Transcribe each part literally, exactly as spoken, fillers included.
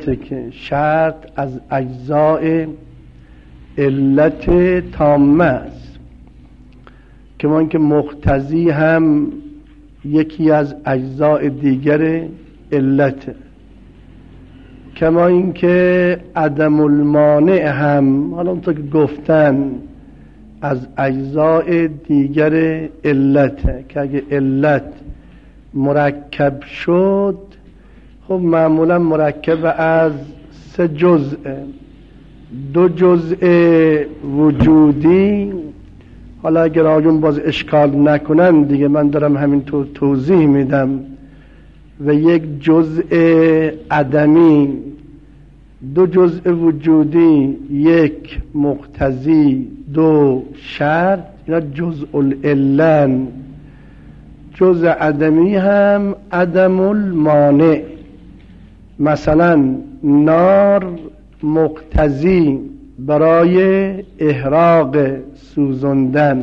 درسته که شرط از اجزاء علت تامه است، که من که مقتضی هم یکی از اجزاء دیگر علت، کما اینکه عدم المانع هم حالا اونطور که گفتن از اجزاء دیگر علت، که اگه علت مرکب شد خب معمولا مرکب از سه جزء، دو جزء وجودی، حالا اگر آیون باز اشکال نکنن دیگه من دارم همینطور توضیح میدم، و یک جزء عدمی. دو جزء وجودی، یک مقتضی، دو شرط، اینا جزء العلن. جزء عدمی هم عدم المانع، مثلا نار مقتضی برای احراق سوزندن.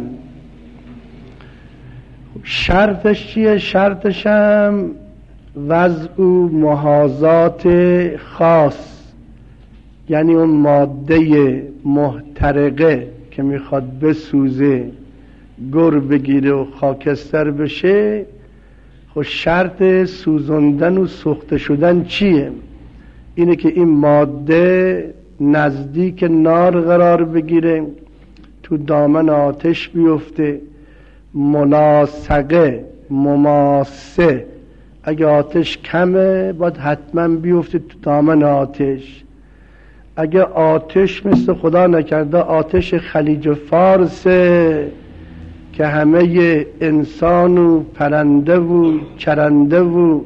شرطش چیه؟ شرطش هم وضع محاذات خاص، یعنی اون ماده محترقه که میخواد بسوزه گر بگیره و خاکستر بشه، خب شرط سوزندن و سوخته شدن چیه؟ اینه که این ماده نزدیک نار قرار بگیره، تو دامن آتش بیفته، ملاصقه، مماسه، اگه آتش کمه باید حتما بیفته تو دامن آتش. اگه آتش مثل خدا نکرده آتش خلیج فارسه که همه انسان و پرنده و چرنده و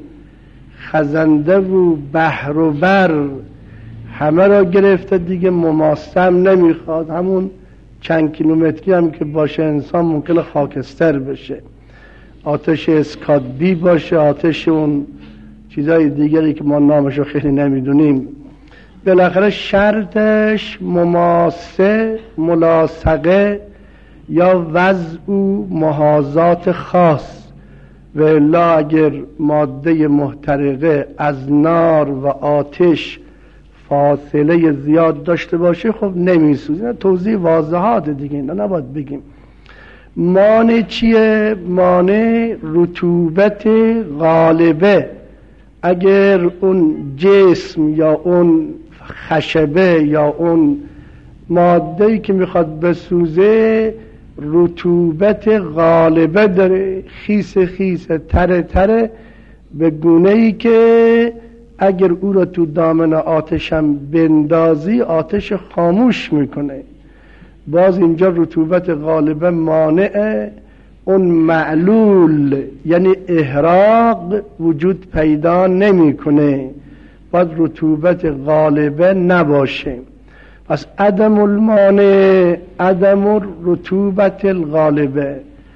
خزنده و بحر و بر همه را گرفته دیگه، مماسه هم نمیخواد، همون چند کیلومتری هم که باشه انسان ممکنه خاکستر بشه. آتش اسکادبی باشه، آتش اون چیزای دیگری که ما نامشو خیلی نمیدونیم. بالاخره شرطش مماسه، ملاصقه یا وضع و محاذات خاص، و الا اگر ماده محترقه از نار و آتش فاصله زیاد داشته باشه خب نمیسوزه. توضیح واضحات دیگه، اینا نباید بگیم. مانع چیه؟ مانع رطوبت غالبه. اگر اون جسم یا اون خشبه یا اون ماده‌ای که میخواد بسوزه رطوبت غالبه داره، خیس خیس تره تره، به گونه‌ای که اگر او را تو دامن آتشم بندازی آتش خاموش میکنه. باز اینجا رطوبت غالبه مانعه، اون معلول یعنی احراق وجود پیدا نمیکنه، باید رطوبت غالبه نباشه. پس عدم المانع عدم رطوبت الغالبه.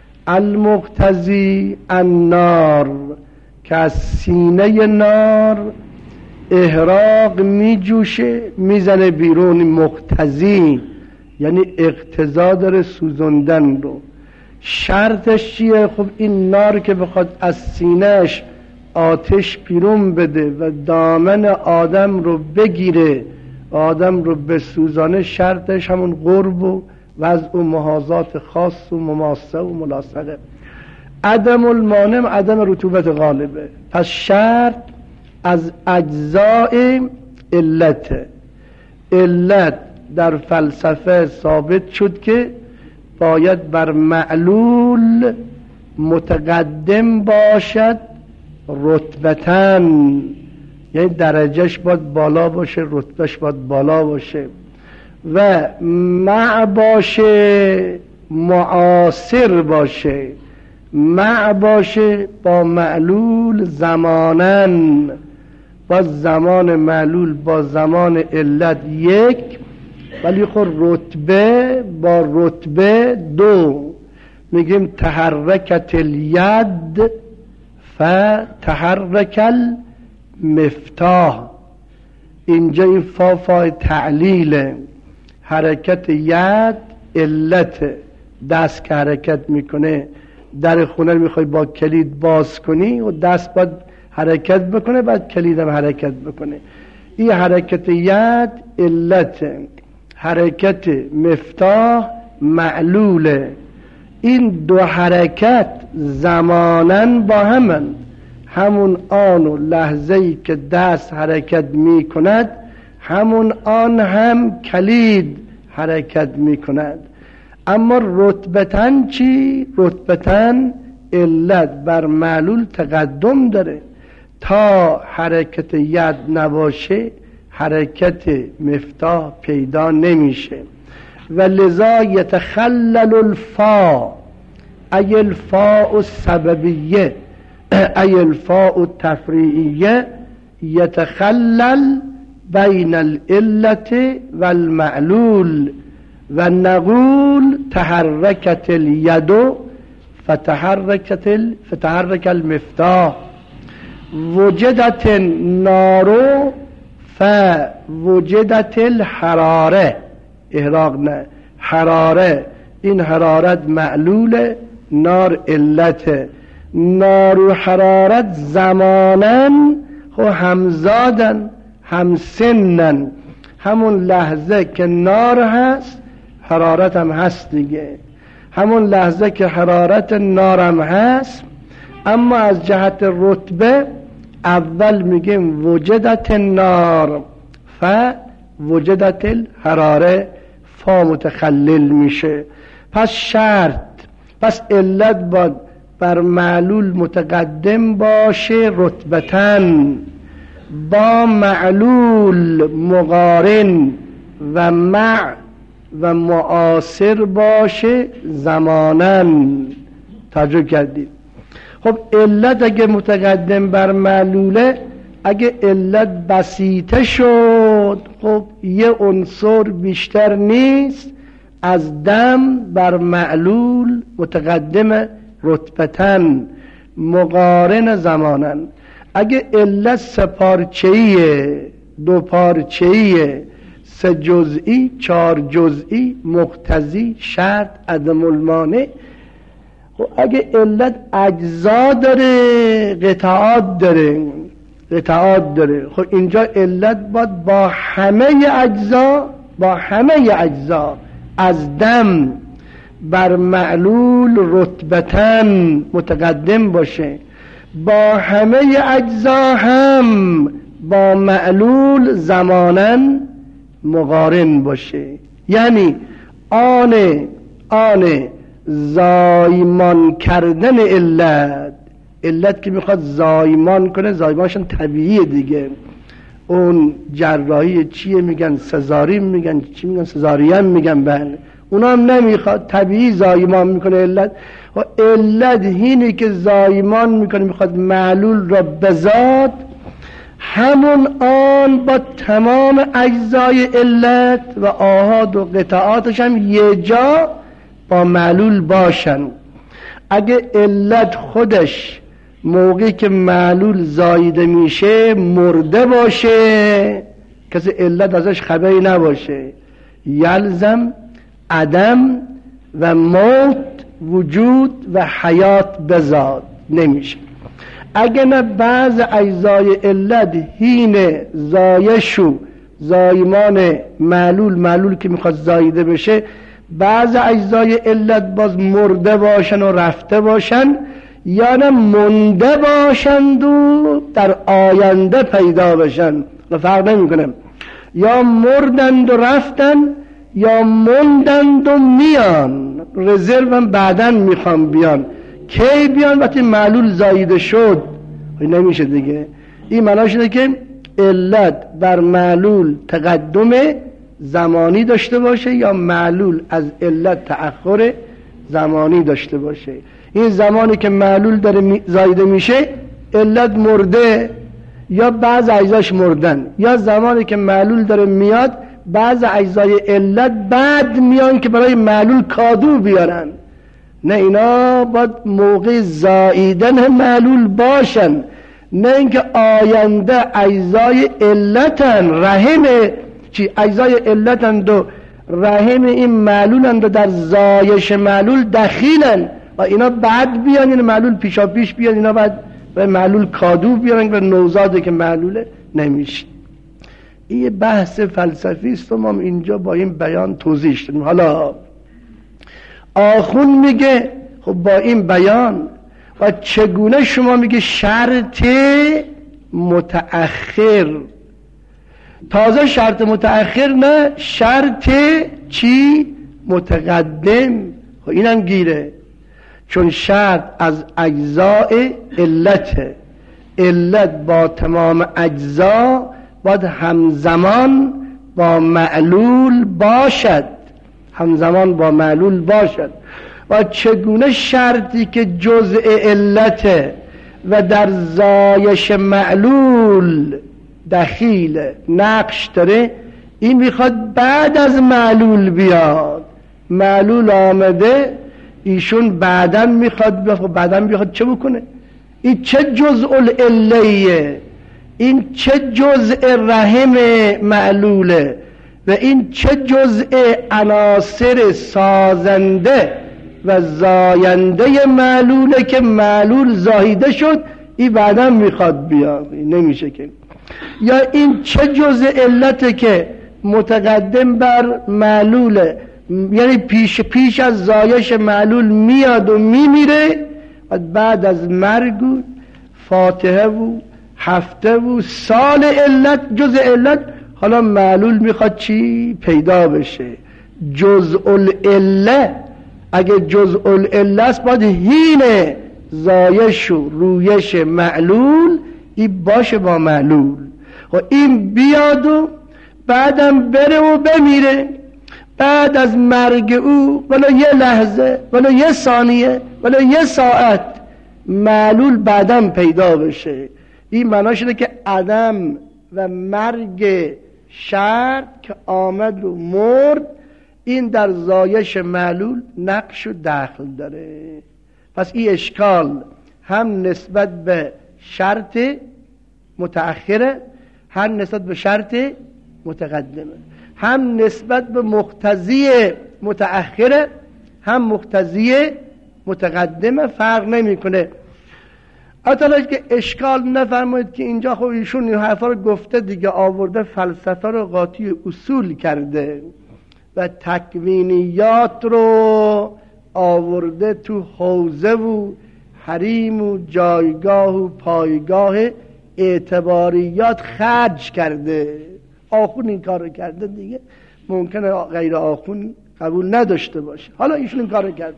المقتضی النار، که از سینه نار احراق می جوشه میزنه بیرون، مقتضی یعنی اقتضا داره سوزندن رو. شرطش چیه؟ خب این نار که بخواد از سینهش آتش بیرون بده و دامن آدم رو بگیره، آدم رو بسوزانه، شرطش همون قرب و وضع و محاذات خاص و مماسه و ملاصقه. عدم المانع عدم رطوبت غالبه. پس شرط از اجزاء علت. علت در فلسفه ثابت شد که باید بر معلول متقدم باشد رتبتن، یعنی درجهش باید بالا باشه، رتبهش باید بالا باشه، و مع باشه، معاصر باشه. مع باشه با معلول زمانن، با زمان معلول با زمان علت یک، ولی خود رتبه با رتبه دو. میگیم تحرکت الید فتحرک المفتاح. اینجا این فا فای تعلیله، حرکت ید علت، دست که حرکت میکنه، در خونه میخوای با کلید باز کنی و دست باید حرکت بکنه، بعد کلیدم حرکت بکنه. این حرکت ید علت، حرکت مفتاح معلوله. این دو حرکت زمانن با همن، همون آن و لحظه‌ای که دست حرکت می کند همون آن هم کلید حرکت می کند. اما رتبتن چی؟ رتبتن علت بر معلول تقدم داره. تا حرکت ید نباشه حرکت مفتاح پیدا نمیشه. و لذا یتخلل الفا، ای الفاء السببیه ای الفاء التفریعیه، یتخلل بین العلة والمعلول و نقول تحرکت الید فتحرکت ال... فتحرک المفتاح. وجدت النار فوجدت الحراره، احراق نه حراره، این حرارت معلوله، نار علته. نار و حرارت زمانن خو همزادن همسنن، همون لحظه که نار هست حرارت هم هست دیگه، همون لحظه که حرارت نار هم هست. اما از جهت رتبه اول میگیم وجدت النار فوجدت الحراره، فا متخلل میشه. پس شرط، پس علت باید بر معلول متقدم باشه رتبتن، با معلول مقارن و مع و معاصر باشه زمانن. توجه کردید؟ خب علت اگه متقدم بر معلوله، اگه علت بسیطه شد خب یه عنصر بیشتر نیست، از دم بر معلول متقدم رتبتن مقارن زمانن. اگه علت سه پارچه‌ایه، دو پارچه‌ایه، سه جزئی، چهار جزئی، مقتضی، شرط، عدم المانع، و اگه علت اجزا داره قطعات داره قطعات داره خب اینجا علت باید با همه اجزا با همه اجزا از دم بر معلول رتبتن متقدم باشه، با همه اجزا هم با معلول زمانن مقارن باشه. یعنی آن آن زایمان کردن علت، علت که میخواد زایمان کنه، زایمانشون طبیعیه دیگه. اون جراحی چیه میگن؟ سزارین میگن، چی میگن؟ سزارین میگن. بله اونا هم نمیخواد، طبیعی زایمان میکنه علت. و علت هینی که زایمان میکنه میخواد معلول را بذات، همون آن با تمام اجزای علت و آحاد و قطعاتش هم یه جا با معلول باشن. اگه علت خودش موقعی که معلول زایده میشه مرده باشه، کسی علت ازش خبری نباشه، یلزم عدم و موت وجود و حیات بزاد نمیشه. اگه نه بعض اجزای علت هین زایشو زایمان معلول، معلول که میخواد زایده بشه، بعض اجزای علت باز مرده باشن و رفته باشن، یا نه مونده باشند و در آینده پیدا بشن، فرق نمی کنه. یا مردند و رفتن یا موندند و میان، رزرو هم بعداً میخوام بیان. کی بیان؟ وقتی معلول زایده شد. نمیشه دیگه. این معنی شده که علت بر معلول تقدم زمانی داشته باشه یا معلول از علت تأخر زمانی داشته باشه. این زمانی که معلول داره زایده میشه علت مرده یا بعض اجزاش مردن، یا زمانی که معلول داره میاد بعض اجزای علت بعد میان که برای معلول کادو بیارن. نه، اینا باید موقع زاییدن معلول باشن، نه اینکه آینده اجزای علتن، رحم چی اجزای علتن و رحم این معلولن و در زایش معلول دخیلن و اینا بعد بیان، این معلول پیشا پیش بیان، اینا بعد به معلول کادو بیارن و نوزاده که معلوله نمیشه. این بحث فلسفی است و ما اینجا با این بیان توضیح دادیم. حالا آخون میگه خب با این بیان و چگونه شما میگه شرط متأخر، تازه شرط متأخر نه، شرط چی؟ متقدم. خب اینم گیره، چون شرط از اجزاء علت، علت با تمام اجزا باید همزمان با معلول باشد، همزمان با معلول باشد. و چگونه شرطی که جزء علت و در زایش معلول دخیل نقش داره، این میخواد بعد از معلول بیاد. معلول آمده، ایشون بعداً میخواد بیاد. بعداً میخواد چه بکنه؟ این چه جزء العلیه؟ این چه جزء رحم معلوله؟ و این چه جزء عناصر سازنده و زاینده معلوله که معلول زایده شد؟ این بعداً میخواد بیاد، نمیشه که. یا این چه جزء علته که متقدم بر معلوله، یعنی پیش پیش از زایش معلول میاد و میمیره و بعد از مرگ و فاتحه و هفته و سال علت، جزء علت، حالا معلول میخواد چی؟ پیدا بشه. جزء العله، اگه جزء العله است باید حین زایش و رویش معلول این باشه با معلول. و این بیاد و بعدم بره و بمیره. بعد از مرگ او ولی یه لحظه، ولی یه ثانیه، ولی یه ساعت معلول بعدم پیدا بشه. این معناش اینه که عدم و مرگ شرط که آمد و مرد، این در زایش معلول نقش و دخل داره. پس این اشکال هم نسبت به شرط متأخره، هم نسبت به شرط متقدمه، هم نسبت به مقتضی متأخره، هم مقتضی متقدمه، فرق نمیکنه. البته که اشکال نفرمایید که اینجا خب ایشون این حرفا رو گفته دیگه، آورده فلسفه رو قاطی اصول کرده و تکوینیات رو آورده تو حوزه و حریم و جایگاه و پایگاه اعتباریات خرج کرده. آخون این کار رو کرده دیگه، ممکنه غیر آخون قبول نداشته باشه. حالا ایشون این کار رو کرده.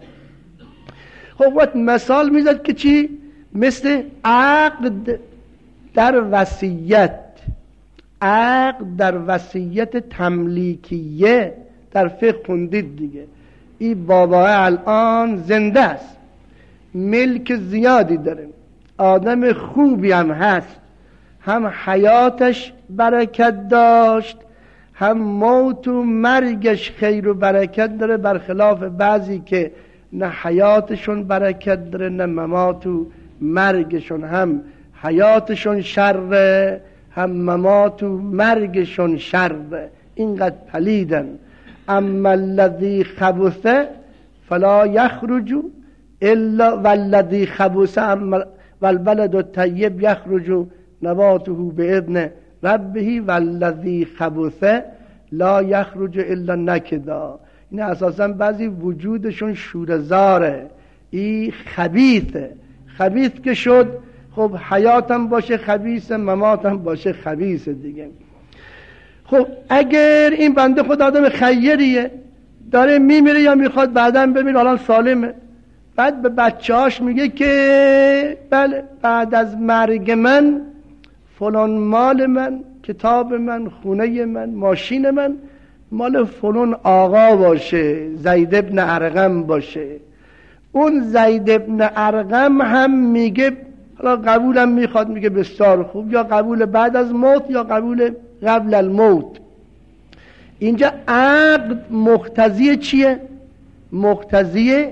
خب وقت مثال میزد که چی؟ مثل عقد در وصیت، عقد در وصیت تملیکیه در فقه خوندید دیگه. این بابا الان زنده است، ملک زیادی داره، آدم خوبی هم هست، هم حیاتش برکت داشت، هم موت و مرگش خیر و برکت داره، برخلاف بعضی که نه حیاتشون برکت داره نه ممات و مرگشون، هم حیاتشون شر هم ممات و مرگشون شر، اینقدر پلیدن. اما الذی خبث فلا یخرج الا والذی خبث والبلد الطیب یخرج نباته باذن ربه والذی خبث لا یخرج الا نکدا. این اساسا بعضی وجودشون شورزاره، این خبیثه. خبیث که شد خب حیاتم باشه خبیث، مماتم باشه خبیث دیگه. خب اگر این بنده خدا آدم خیریه، داره میمیره یا میخواد بعداً بمیره، الان سالمه، بعد به بچه‌هاش میگه که بله بعد از مرگ من فلان مال من، کتاب من، خونه من، ماشین من مال فلان آقا باشه، زید ابن ارقم باشه. اون زید ابن ارقم هم میگه حالا قبولم میخواد، میگه بسیار خوب، یا قبول بعد از موت یا قبول قبل الموت. اینجا عقد مقتضی چیه؟ مقتضی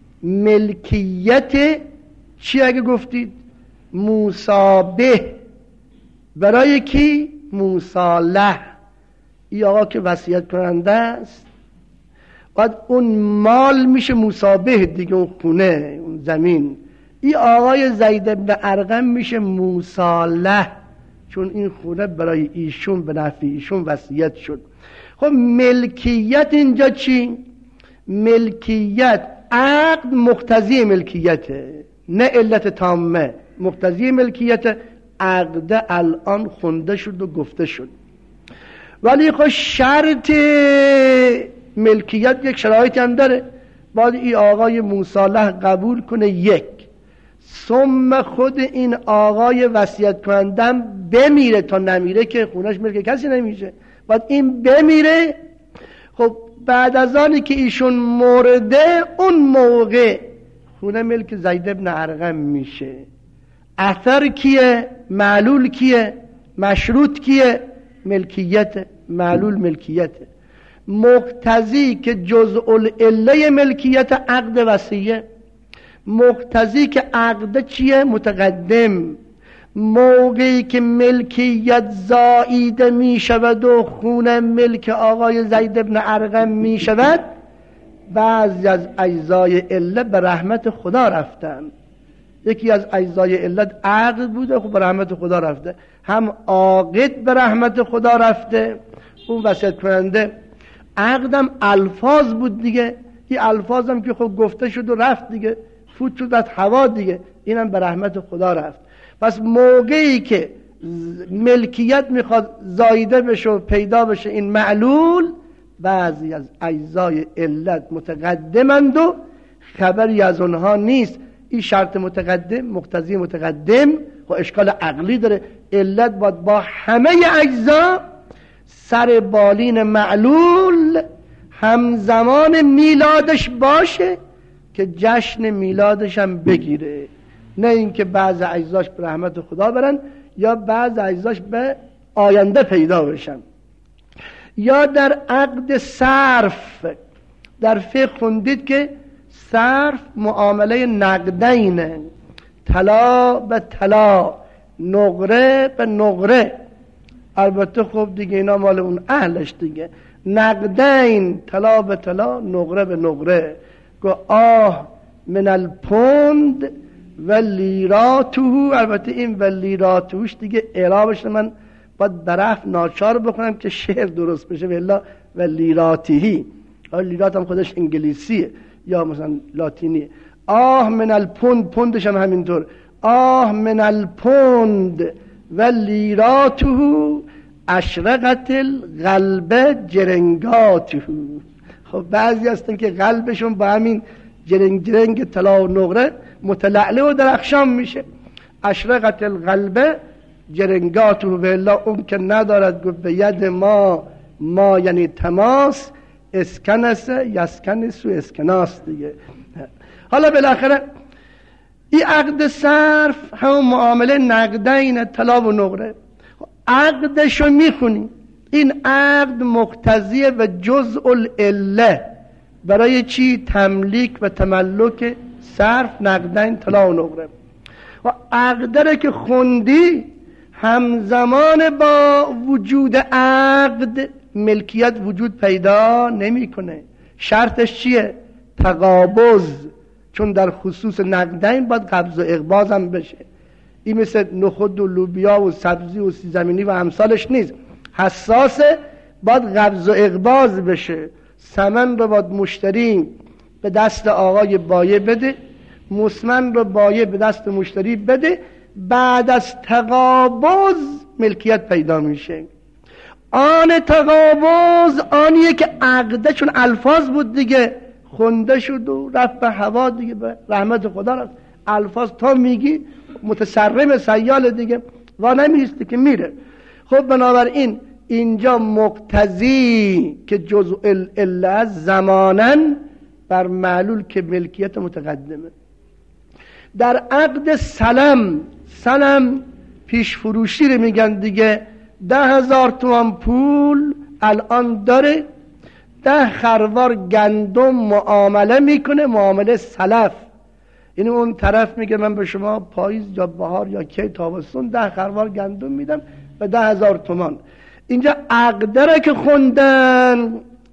ملکیت چی اگه گفتید؟ مصابه. برای کی؟ مصالح. این آقا که وصیت کننده است، بعد اون مال میشه مصابه دیگه، اون خونه، اون زمین. این آقای زید بن ارقم میشه مصالح، چون این خونه برای ایشون به نفع ایشون وصیت شد. خب ملکیت اینجا چی؟ ملکیت عقد مقتضی ملکیته، نه علت تامه، مقتضی ملکیت. عقد الان خونده شد و گفته شد، ولی خب شرط ملکیت یک شرایطی هم داره. باید این آقای موصالح قبول کنه، یک ثم خود این آقای وصیت کنندم بمیره، تا نمیره که خونش ملک کسی نمیشه، باید این بمیره. خب بعد از آنی که ایشون مرده اون موقع خونه ملک زید بن ارقم میشه. اثر کیه؟ معلول کیه؟ مشروط کیه؟ ملکیت. معلول ملکیت. مقتضی که جزء العله ملکیت عقد وصیه. مقتضی که عقد چیه؟ متقدم. موقعی که ملکیت زائیده می شود و خونه ملک آقای زید بن ارقم می شود، بعضی از اجزای عله به رحمت خدا رفتن. یکی از اجزای علت عقد بوده، خب به رحمت خدا رفته. هم عاقد به رحمت خدا رفته، اون وصیت کننده. عقدم الفاظ بود دیگه، این الفاظم که خب گفته شد و رفت دیگه، فوت شد از هوا دیگه، اینم به رحمت خدا رفت. پس موقعی که ملکیت میخواد زایده بشه و پیدا بشه این معلول، بعضی از اجزای علت متقدمند و خبری از اونها نیست. این شرط متقدم، مقتضی متقدم و اشکال عقلی داره. علت باید با همه اجزا سر بالین معلول همزمان میلادش باشه که جشن میلادش هم بگیره، نه اینکه بعض اجزاش به رحمت خدا برن یا بعض اجزاش به آینده پیدا بشن. یا در عقد صرف در فقه خوندید که صرف معامله نقدینه، طلا به طلا، نقره به نقره. البته خب دیگه اینا مال اون اهلش دیگه. نقدین، طلا به طلا، نقره به نقره. گو آه من الپوند و لیراتو. البته این و لیراتوش دیگه اعرابش من باید برف ناچار بکنم که شعر درست بشه. والله و لیراتیهی، لیرات هم خودش انگلیسیه یا مثلا لاتینی. آه من الپوند، پوندش هم همینطور. آه من الپوند و لیراتو اشرقت القلب جرنگاتو. خب بعضی هستن که قلبشون با همین جرنگ جرنگ طلا و نقره متلعلع و درخشان میشه. اشرقت القلب جرنگاتو. به الله اون که ندارد گفت به ید ما، ما یعنی تماس، اسکنس یسکنس و اسکناس دیگه. حالا بالاخره این عقد صرف همون معامله نقدین طلا و نقره. عقدشو میخونی، این عقد مقتضی و جزء العله. برای چی؟ تملیک و تملک صرف نقدین طلا و نقره. و عقده که خوندی همزمان با وجود عقد ملکیت وجود پیدا نمیکنه. شرطش چیه؟ تقابض. چون در خصوص نقدین باید قبض و اقباض هم بشه. این مثل نخود و لوبیا و سبزی و سیزمینی و امثالش نیست، حساسه، باید قبض و اقباض بشه. ثمن رو باید مشتری به دست آقای بایع بده، مسمن رو بایع به دست مشتری بده. بعد از تقابض ملکیت پیدا میشه. آن تقابض آنیه که عقده، چون الفاظ بود دیگه، خونده شد و رفت به هوا دیگه، به رحمت خدا رفت. الفاظ تا میگی متسرم سیال دیگه و نمیسته که میره. خب بنابراین اینجا مقتضی که جزء العله زمانن بر معلول که ملکیت متقدمه. در عقد سلم، سلم پیش فروشی رو میگن دیگه. ده هزار تومان پول الان داره، ده خروار گندم معامله میکنه، معامله سلف. یعنی اون طرف میگه من به شما پاییز یا بهار یا کی تابستون ده خروار گندم میدم به ده هزار تومان. اینجا عقده که خوندن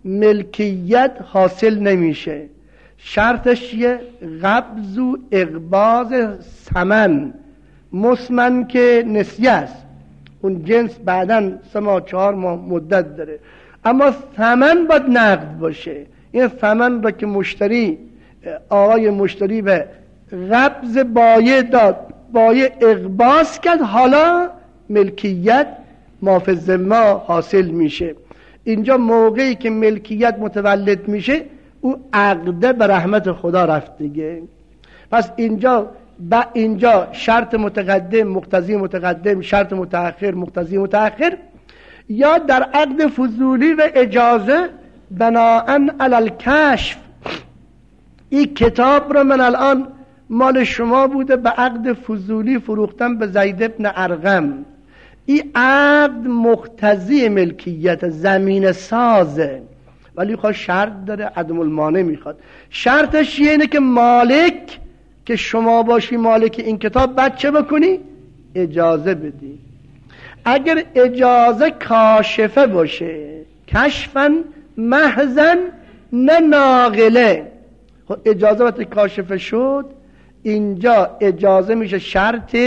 ملکیت حاصل نمیشه. شرطش یه قبض و اقباض ثمن. مسمن که نسیه است، اون جنس بعداً سه ماه چهار ماه مدت داره، اما ثمن باید نقد باشه. این ثمن را که مشتری آقای مشتری به قبض بایع داد، بایع اقباض کرد، حالا ملکیت مافی الذمه حاصل میشه. اینجا موقعی که ملکیت متولد میشه او عقده به رحمت خدا رفت دیگه. پس اینجا با اینجا شرط متقدم مقتضی متقدم، شرط متأخر مقتضی متأخر، یا در عقد فضولی و اجازه بناءً علی الکشف. این کتاب رو من الان مال شما بوده، به عقد فضولی فروختم به زید ابن ارقم. این عقد مقتضی ملکیت، زمین سازه، ولی خواهد شرط داره، عدم المانع میخواد. شرطش اینه که مالک که شما باشی مالک این کتاب، بعد چه بکنی؟ اجازه بدی. اگر اجازه کاشفه باشه، کشفن محضن نه ناقله، خب اجازه وقتی کاشفه شد اینجا اجازه میشه شرط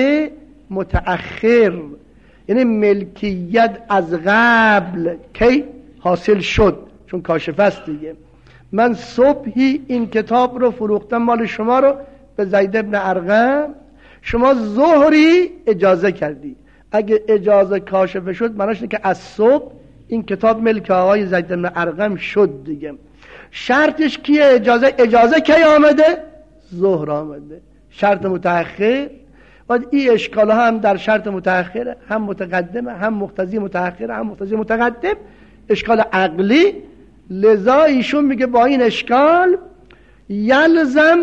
متأخر، یعنی ملکیت از قبل کی حاصل شد، چون کاشفه است دیگه. من صبحی این کتاب رو فروختم مال شما رو به زید ابن ارقم، شما ظهری اجازه کردی. اگه اجازه کاشفه شد معناش اینه که از صبح این کتاب ملک آقای زید بن ارقم شد دیگه. شرطش کیه؟ اجازه. اجازه کی آمده؟ ظهر آمده. شرط متأخر و این اشکال هم در شرط متأخر، هم متقدم، هم مقتضی متأخر، هم مقتضی متقدم، اشکال عقلی. لذا ایشون میگه با این اشکال یلزم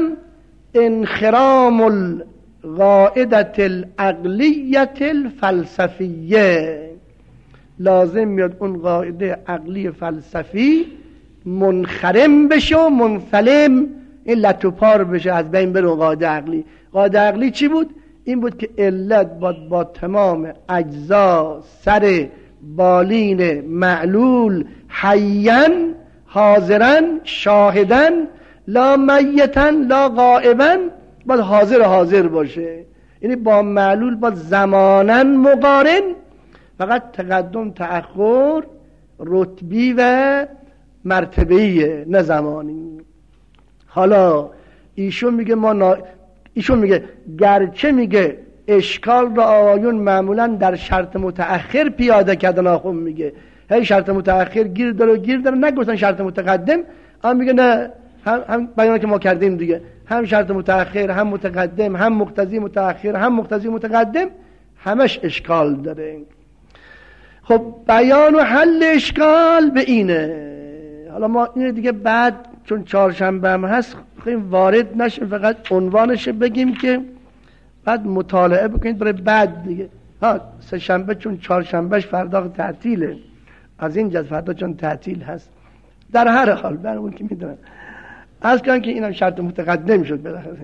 انخرام القاعدة العقلیة الفلسفیه، لازم میاد اون قاعده عقلی فلسفی منخرم بشه و منسلم، این لطوپار بشه، از بین بره قاعده عقلی. قاعده عقلی چی بود؟ این بود که علت با, با تمام اجزا سر بالین معلول حیاً حاضراً شاهداً لا میتاً لا غائباً، باید حاضر حاضر باشه، یعنی با معلول باید زماناً مقارن، فقط تقدم تأخر رتبی و مرتبه‌ایه نه زمانی. حالا ایشون میگه ما نا... ایشون میگه گرچه میگه اشکال را آقایون معمولا در شرط متأخر پیاده کردن، آخون میگه هی شرط متأخر گیر داره و گیر داره، نگفتن شرط متقدم، اما میگه نه، هم, هم بیانه که ما کردیم دیگه، هم شرط متأخر هم متقدم هم مقتضی متأخر هم مقتضی متقدم، همش اشکال داره. خب بیان و حل اشکال به اینه. حالا ما اینه دیگه بعد چون چهارشنبه هم هست خیلی وارد نشیم، فقط عنوانش بگیم که بعد مطالعه بکنید برای بعد دیگه. ها سه شنبه چون چهارشنبهش فردا تعطیله، از این جد فردا چون تعطیل هست. در هر حال برای اون که میدونن از کن که اینم شرط متقدم شد بالاخره،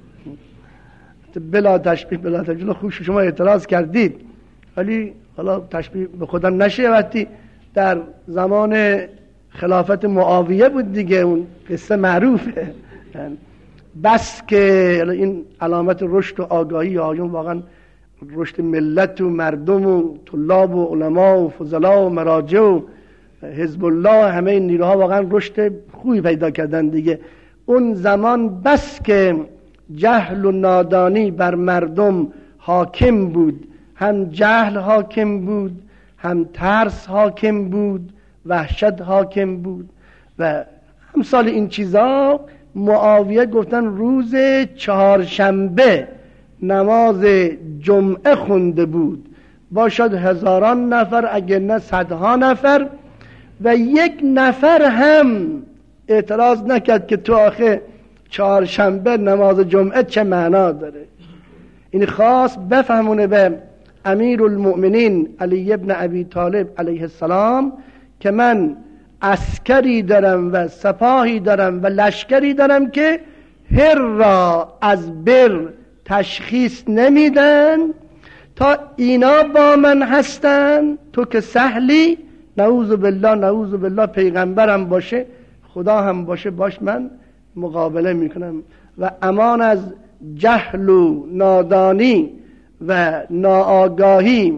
بلا تشبیه بلا تجلیل. خوب شما اعتراض کردید، ولی حالا تشبیه به خودم نشه، وقتی در زمان خلافت معاویه بود دیگه، اون قصه معروفه. بس که این علامت رشد و آگاهی آیون، واقعا رشد ملت و مردم و طلاب و علما و فضلا و مراجع و حزب الله، همه این نیروها واقعا رشد خوبی پیدا کردن دیگه. اون زمان بس که جهل و نادانی بر مردم حاکم بود، هم جهل حاکم بود، هم ترس حاکم بود، وحشت حاکم بود و همسال این چیزا. معاویه گفتن روز چهارشنبه نماز جمعه خونده بود، باشد هزاران نفر اگر نه صدها نفر، و یک نفر هم اعتراض نکرد که تو آخه چهارشنبه نماز جمعه چه معنا داره. این خاص بفهمونه به امیر المؤمنین علی ابن ابی طالب علیه السلام که من عسکری دارم و سپاهی دارم و لشکری دارم که هر را از بر تشخیص نمیدن، تا اینا با من هستن تو که سهلی، نعوذ بالله نعوذ بالله پیغمبرم باشه خدا هم باشه باش من مقابله میکنم، و امان از جهل و نادانی و ناآگاهی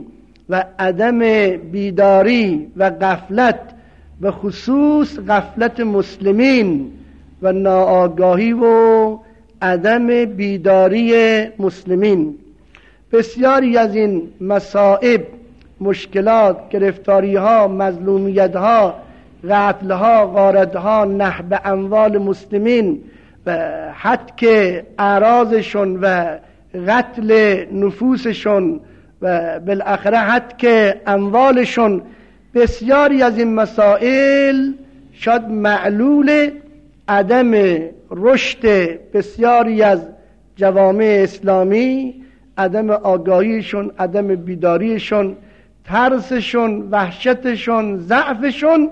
و عدم بیداری و غفلت، به خصوص غفلت مسلمین و ناآگاهی و عدم بیداری مسلمین. بسیاری از این مصائب، مشکلات، گرفتاری ها، مظلومیت ها، قتل ها، غارت ها، نهب اموال مسلمین و حتی اعراضشون و قتل نفوسشون و بالاخره حتی اموالشون، بسیاری از این مسائل شاید معلول عدم رشد بسیاری از جوامع اسلامی، عدم آگاهیشون، عدم بیداریشون، ترسشون، وحشتشون، ضعفشون.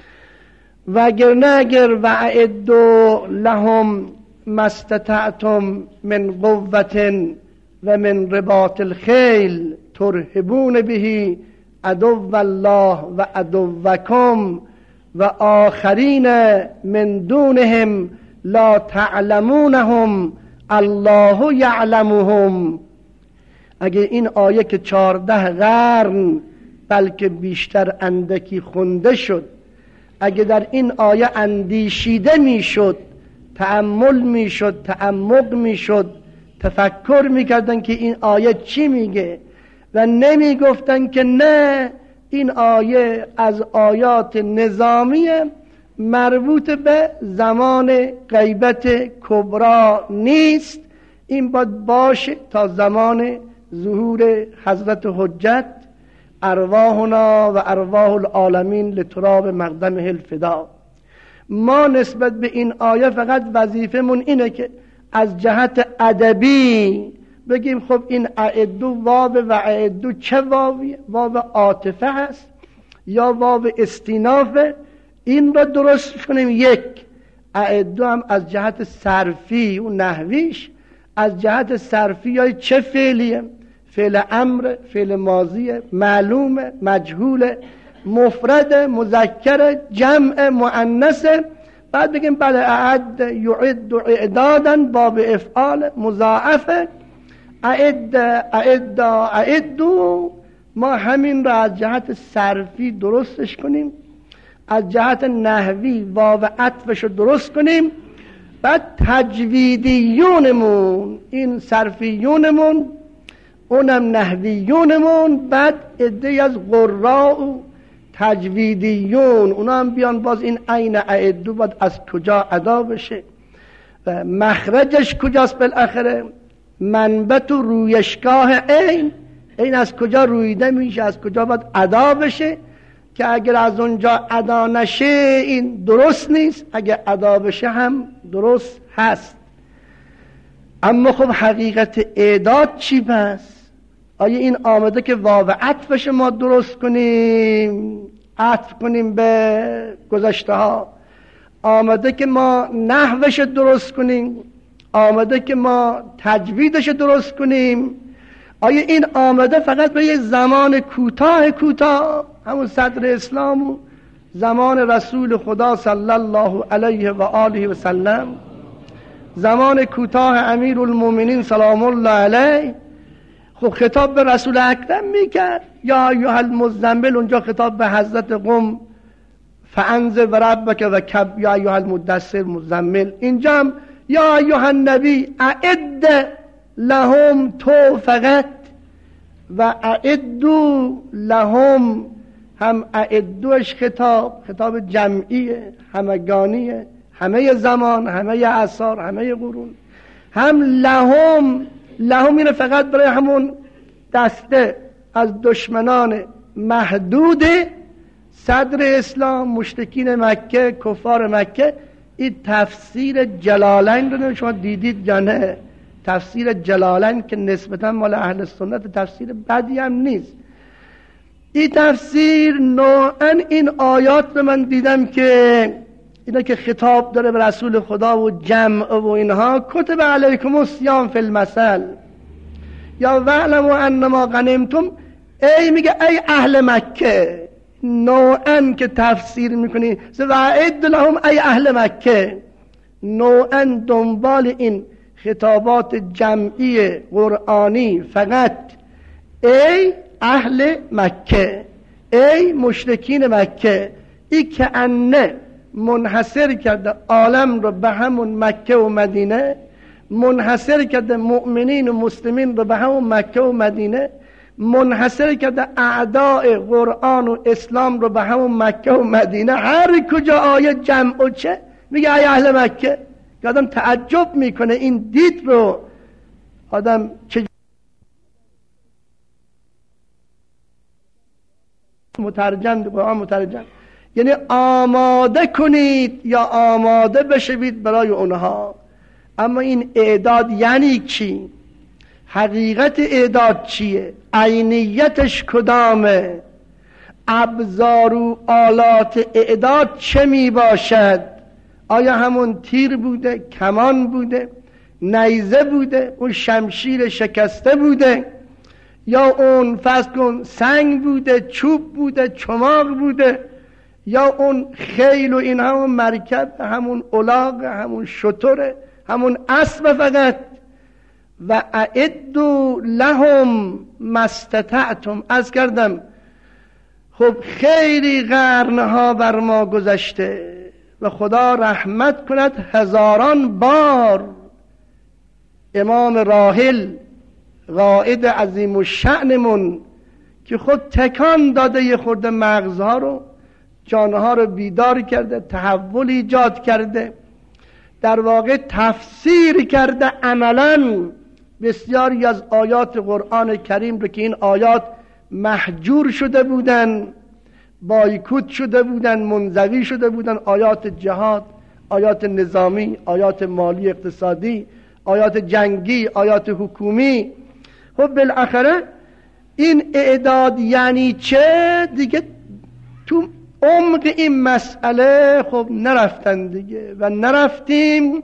وگرنه اگر وَأَعِدُّوا لَهُمْ مَا اسْتَطَعْتُم مِّن قُوَّةٍ و من رباط الخیل ترهبون به عدو الله و عدوکم و آخرین من دونهم لا تعلمونهم الله یعلمهم. اگه این آیه که چهارده قرن بلکه بیشتر اندکی خونده شد، اگه در این آیه اندیشیده میشد، تأمل میشد، تعمق میشد، تفکر میکردن که این آیه چی میگه و نمیگفتن که نه این آیه از آیات نظامی مربوط به زمان غیبت کبرا نیست، این باید باشه تا زمان ظهور حضرت حجت ارواحنا و ارواح العالمین لتراب مقدمه الفدا. ما نسبت به این آیه فقط وظیفمون اینه که از جهت ادبی بگیم خب این اعدو واو و اعدو چه واویه؟ واو عاطفه هست یا واو استینافه؟ این را درست کنیم. یک، اعدو هم از جهت صرفی و نحویش، از جهت صرفی یا چه فعلیه؟ فعل امر، فعل ماضیه، معلومه، مجهوله، مفرد، مذکر، جمع، مؤنثه. بعد بگیم بله اعد یعد اعدادا باب افعال مضاعفه، اعد اعد اعدو. ما همین را از جهت صرفی درستش کنیم، از جهت نحوی واو عطفش رو درست کنیم. بعد تجویدیونمون، این صرفیونمون، اونم نحویونمون، بعد عده از قراء و تجویدیون، اونا هم بیان باز این عین اعدو باید از کجا ادا بشه و مخرجش کجاست، بالاخره منبت و رویشگاه عین، این از کجا رویده میشه، از کجا باید ادا بشه، که اگر از اونجا ادا نشه این درست نیست، اگر ادا بشه هم درست هست. اما خب حقیقت اعداد چی پس؟ آیا این آمده که واو عطفش ما درست کنیم، عطف کنیم به گذشته ها؟ آمده که ما نحوش درست کنیم؟ آمده که ما تجویدش درست کنیم؟ آیا این آمده فقط به یک زمان کوتاه کوتاه، همون صدر اسلام و زمان رسول خدا صلی الله علیه و آله و سلم، زمان کوتاه امیر المومنین سلام الله علیه؟ خب خطاب به رسول اکرم میکرد یا ایها المزمل، اونجا خطاب به حضرت قم فانذر و ربک و کب یا ایها المدثر مزمل، اینجا هم یا ایها النبی اعد لهم تو فقط و اعدو لهم، هم اعدوش خطاب خطاب جمعیه، همگانیه، همه زمان، همه اعصار، همه قرون. هم لهم، لهم اینه فقط برای همون دسته از دشمنان محدود صدر اسلام، مشرکین مکه، کفار مکه. این تفسیر جلالین رو شما دیدید یا نه؟ تفسیر جلالین که نسبتا مال اهل سنت تفسیر بدی هم نیست. این تفسیر نوعا این آیات رو من دیدم که اینا که خطاب داره به رسول خدا و جمع و اینها، کتب علیکم الصیام فی المثل یا وعلموا انما غنمتم، ای میگه ای اهل مکه، نوعا که تفسیر میکنی و اعد لهم ای اهل مکه، نوعا دنبال این خطابات جمعی قرآنی فقط ای اهل مکه، ای مشرکین مکه. ای که انه منحصر کرده عالم رو به همون مکه و مدینه، منحصر کرده مؤمنین و مسلمین رو به همون مکه و مدینه، منحصر کرده اعداء قرآن و اسلام رو به همون مکه و مدینه. هر کجا آیه جمع و چه میگه ای اهل مکه. آدم تعجب میکنه این دید رو آدم چه مترجم قرآن مترجم، یعنی آماده کنید یا آماده بشوید برای اونها. اما این اعداد یعنی چی؟ حقیقت اعداد چیه؟ عینیتش کدامه؟ ابزار و آلات اعداد چه می باشد؟ آیا همون تیر بوده، کمان بوده، نیزه بوده، اون شمشیر شکسته بوده، یا اون فرض کن سنگ بوده، چوب بوده، چماق بوده، یا اون خیل و این همون مرکب، همون الاغ، همون شتر، همون اسب فقط. و اعدوا لهم ما استطعتم. از کردم خب خیلی قرنها بر ما گذشته و خدا رحمت کند هزاران بار امام راحل قائد عظیم الشأنمون که خود تکان داده یه خورده مغزها رو، جانها رو بیدار کرده، تحول ایجاد کرده، در واقع تفسیر کرده عملاً بسیاری از آیات قرآن کریم رو که این آیات محجور شده بودن، بایکوت شده بودن، منزوی شده بودن. آیات جهاد، آیات نظامی، آیات مالی اقتصادی، آیات جنگی، آیات حکومی. خب بالاخره این اعداد یعنی چه دیگه تو عمق این مسئله خب نرفتن دیگه و نرفتیم.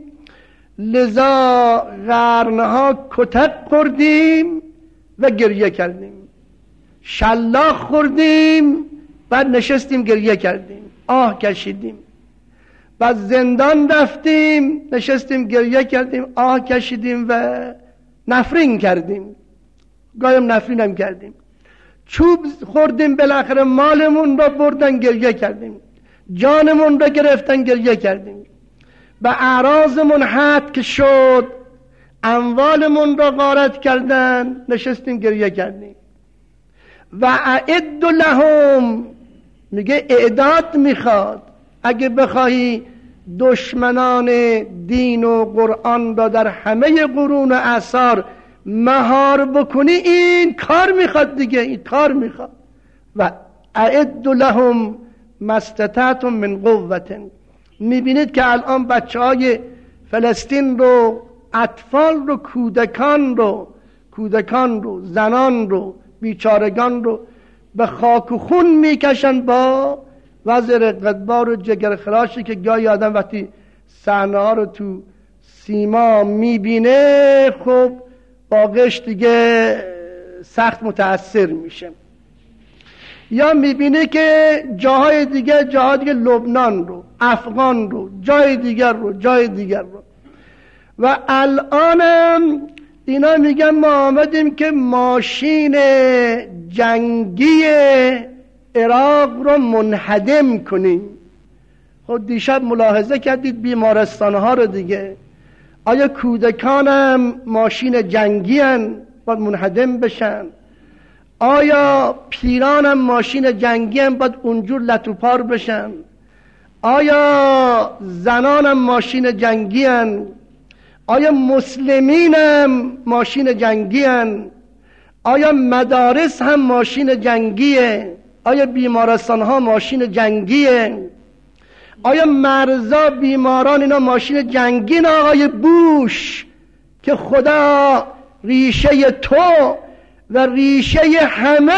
لذا قرنها کتک خوردیم و گریه کردیم، شلاق خوردیم بعد نشستیم گریه کردیم، آه کشیدیم. بعد زندان رفتیم، نشستیم گریه کردیم، آه کشیدیم و نفرین کردیم، گایم نفرین هم کردیم. چوب خوردیم، بالاخره مالمون را بردن گریه کردیم، جانمون را گرفتن گریه کردیم. به اعراضمون حد که شد، اموالمون را غارت کردن، نشستیم گریه کردیم. و اعد لهم، میگه اعداد میخواد. اگه بخواهی دشمنان دین و قرآن را در همه قرون و اعصار مهار بکنی، این کار میخواد دیگه، این کار میخواد. و اعد لهم ما استطعتم من قوة. میبینید که الان بچه های فلسطین رو، اطفال رو، کودکان رو کودکان رو زنان رو، بیچارگان رو به خاک و خون میکشن با وضع رقتبار و جگرخراشی که گاهی آدم وقتی صحنه ها رو تو سیما میبینه خب واقعش دیگه سخت متاثر میشه. یا میبینه که جاهای دیگه جاهای دیگه لبنان رو، افغان رو، جای دیگر رو جای دیگر رو. و الانم اینا میگن ما آمدیم که ماشین جنگی عراق رو منهدم کنیم. خود دیشب ملاحظه کردید بیمارستانها رو دیگه، آیا کودکانم ماشین جنگی هن باید منهدم بشن؟ آیا پیرانم ماشین جنگی هم باید اونجور لطوپار بشن؟ آیا زنانم ماشین جنگی هن؟ آیا مسلمینم ماشین جنگی هن؟ آیا مدارس هم ماشین جنگیه؟ آیا بیمارستان ها ماشین جنگیه؟ آیا مرزا بیماران اینا ماشین جنگی نه آقای بوش که خدا ریشه تو و ریشه همه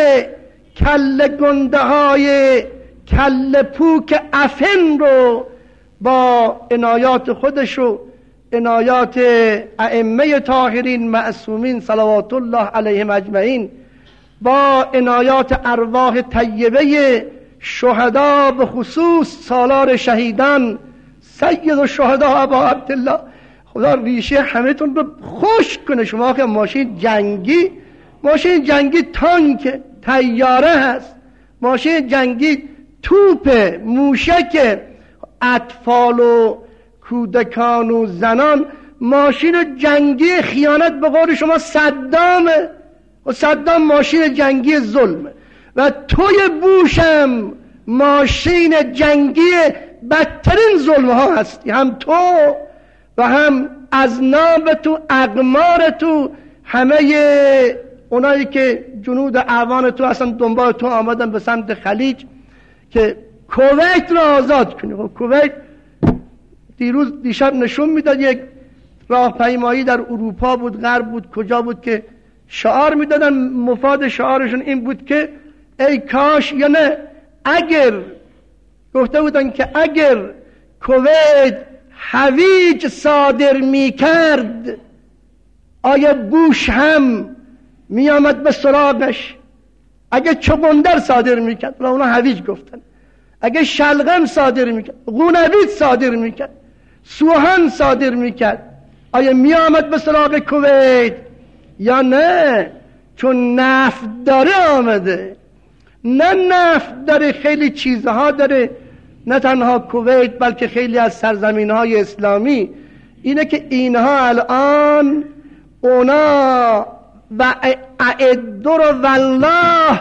کل گنده های کل پوک افن رو با عنایات خودش و عنایات ائمه طاهرین معصومین صلوات الله علیهم اجمعین، با عنایات ارواح طیبه شهدا، به خصوص سالار شهیدان سید الشهدا ابا عبدالله، خدا ریشه همه تون رو خوش کنه. شما که ماشین جنگی ماشین جنگی تانک، طیاره هست، ماشین جنگی توپ، موشک، اطفال و کودکان و زنان. ماشین جنگی خیانت به قول شما صدامه و صدام ماشین جنگی ظلمه و توی بوشم ماشین جنگی بدترین ظلم ها هستی، هم تو و هم اذناب تو، اقمار تو، همه اونایی که جنود اعوان تو اصلا دنبال تو آمدن به سمت خلیج که کویت را آزاد کنی. خب کویت دیروز دیشب نشون میداد یک راهپیمایی در اروپا بود، غرب بود، کجا بود که شعار میدادن، مفاد شعارشون این بود که ای کاش، یا نه اگر، گفته بودن که اگر کویت هویج صادر میکرد آیا بوش هم میامد به سراغش؟ اگه چغندر صادر میکرد، اونا هویج گفتن، اگه شلغم صادر میکرد، قونویت صادر میکرد، سوهن صادر میکرد، آیا میامد به سراغ کویت یا نه؟ چون نفت داره آمده. نه نفت داره، خیلی چیزها داره، نه تنها کویت بلکه خیلی از سرزمین های اسلامی. اینه که اینها الان اونا و اعدو رو والله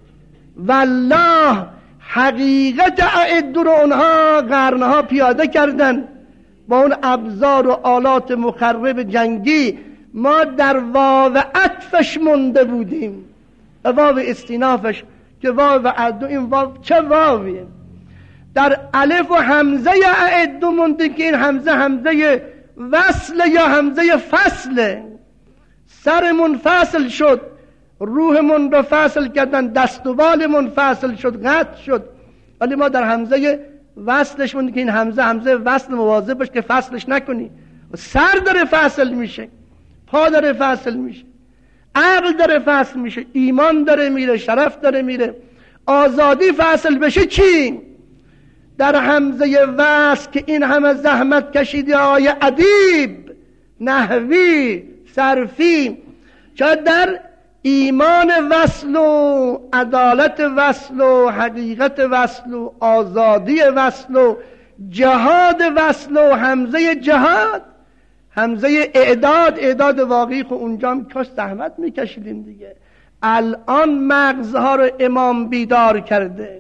والله حقیقت اعدو رو اونها قرنها پیاده کردن با اون ابزار و آلات مخرب جنگی. ما در واو عطفش مونده بودیم و واو استینافش که واو اعدو، این واو چه واویه؟ در الف و همزه اعدو مونده که این همزه همزه وصل یا همزه فصله. سرمون فصل شد، روحمون رو فصل کردن، دست و بالمون فصل شد، قطع شد، ولی ما در همزه وصلش مونده که این همزه همزه وصل، مواظب باش که فصلش نکنی. سر داره فصل میشه، پا داره فصل میشه، عقل داره فصل میشه، ایمان داره میره، شرف داره میره، آزادی فصل بشه. چی؟ در همزه وصل که این همه زحمت کشیدی آیه ادیب، نحوی، صرفی، شاید در ایمان وصل و عدالت وصل و حقیقت وصل و آزادی وصل و جهاد وصل و همزه جهاد، همزه اعداد، اعداد واقعی، خب اونجا هم کاش زحمت میکشیدیم دیگه. الان مغزها رو امام بیدار کرده.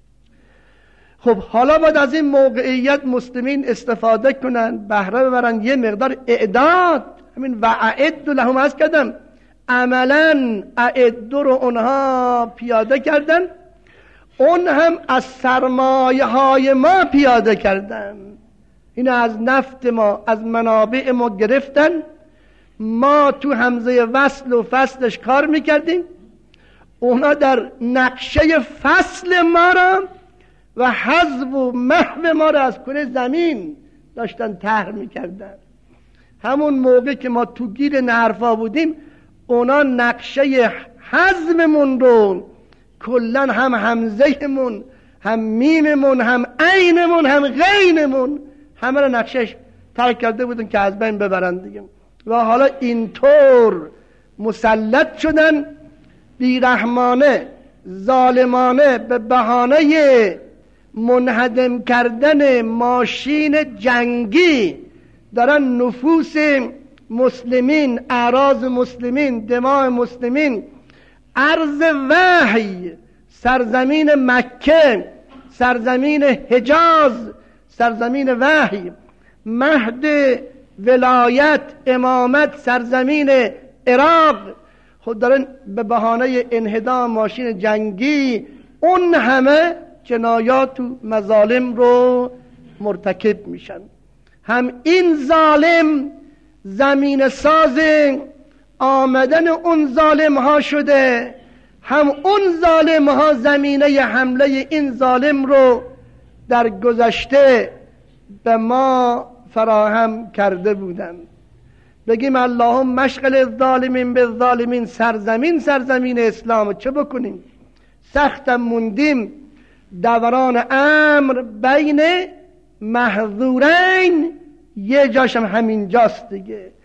خب حالا باید از این موقعیت مسلمین استفاده کنن، بهره ببرن، یه مقدار اعداد، همین و اعد لهم از کردم، عملا اعد رو اونها پیاده کردن، اون هم از سرمایه های ما پیاده کردن. این از نفت ما، از منابع ما گرفتن. ما تو همزه وصل و فصلش کار میکردیم، اونا در نقشه فصل ما را و حذف و محو ما را از کره زمین داشتن طرح میکردن. همون موقع که ما تو گیر نحرفا بودیم، اونا نقشه حذفمون رو کلن، هم همزهمون، هم میممون، هم عینمون، هم غینمون، همه را نقشش طرح کرده بودن که از بین ببرن دیگه. و حالا اینطور مسلط شدن بیرحمانه، ظالمانه، به بهانه منهدم کردن ماشین جنگی دارن نفوس مسلمین، اعراض مسلمین، دماء مسلمین، عرض وحی، سرزمین مکه، سرزمین حجاز، سرزمین وحی، مهد ولایت، امامت، سرزمین عراق، خود دارن به بهانه انهدام ماشین جنگی اون همه جنایات و مظالم رو مرتکب میشن. هم این ظالم زمین ساز آمدن اون ظالم ها شده، هم اون ظالم ها زمینه حمله این ظالم رو در گذشته به ما فراهم کرده بودن. بگیم اللهم مشغل الظالمین بالظالمین، سرزمین سرزمین اسلام، چه بکنیم؟ سختم موندیم، دوران امر بین محظورین، یه جاشم همین جاست دیگه.